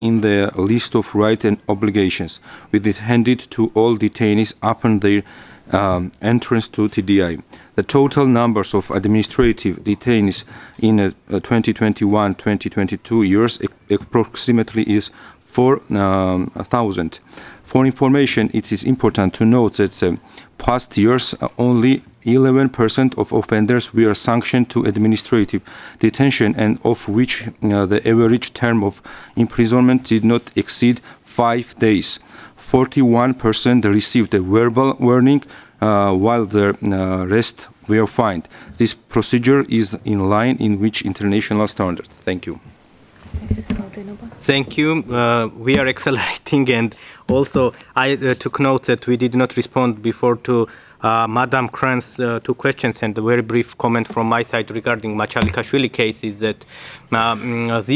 in the list of rights and obligations, which is handed to all detainees upon their entrance to TDI. The total numbers of administrative detainees in 2021-2022 years approximately is 4,000. For information, it is important to note that past years only 11% of offenders were sanctioned to administrative detention, and of which the average term of imprisonment did not exceed 5 days. 41% received a verbal warning, while the rest were fined. This procedure is in line with international standards. Thank you. Thank you. We are accelerating, and also I took note that we did not respond before to Madam Kran's two questions, and a very brief comment from my side regarding Machalikashvili case is that